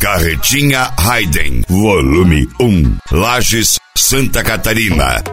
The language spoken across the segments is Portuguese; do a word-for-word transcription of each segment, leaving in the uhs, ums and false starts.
Carretinha Hayden, volume um, Lages, Santa Catarina.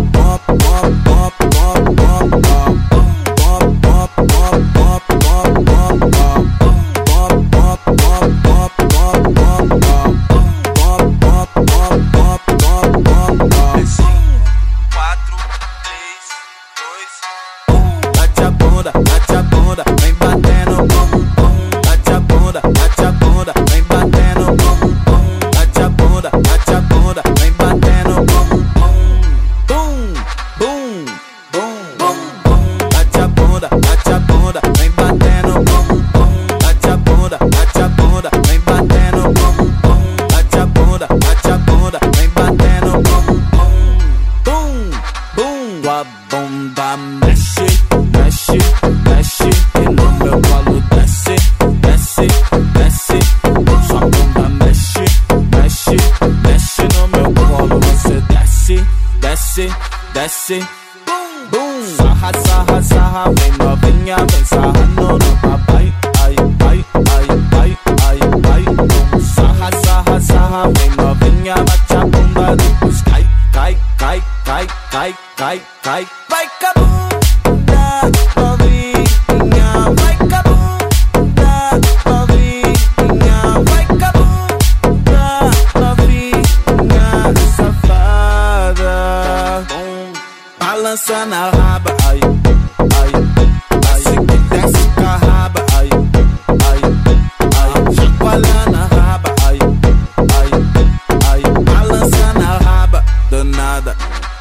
Desce, bum, bum, sarra, sarra, sarra, vem novinha, vem sarrando no papai, ai, ai, ai, ai, ai, ai, bum, sarra, sarra, sarra, vem novinha, bate a bunda, depois cai, cai, cai, cai, cai, cai, cai, vai cabunda, novinha, vai cabunda, novinha, vai cabunda, novinha, safada, balança na raba, ai, ai, desce que desce com a raba, ai, ai, ai, chacoalha na raba, ai, ai, ai, balança na raba, danada.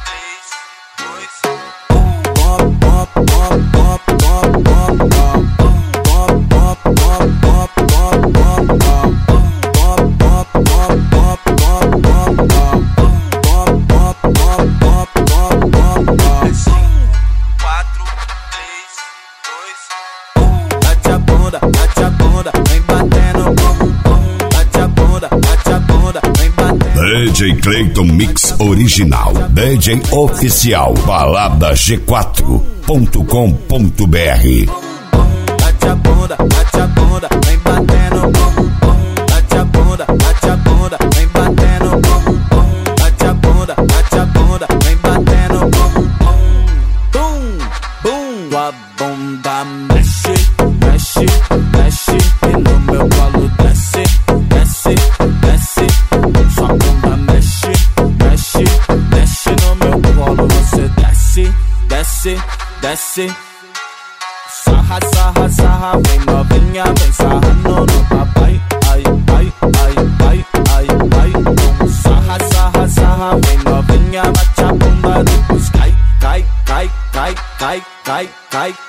D J Clayton Mix Original, D J Oficial, balada g quatro ponto com ponto b r. Bate a bunda, bate a bunda, vem batendo, bate a bunda, bate a bunda, vem batendo, bate a bunda, bate a bunda, vem batendo, bum, bum, tua bunda mexe, mexe, mexe, e no meu colo desce, desce, desce, sua bunda mexe, mexe, mexe no meu colo, você desce, desce, desce. Sarra, sarra, sarra, vem novinha, vem sarrando no papai, ai, ai, ai, ai, ai, ai, bum, sarra, sarra, sarra, vem novinha, bate a bunda, depois cai, cai, cai, cai, cai, cai, cai.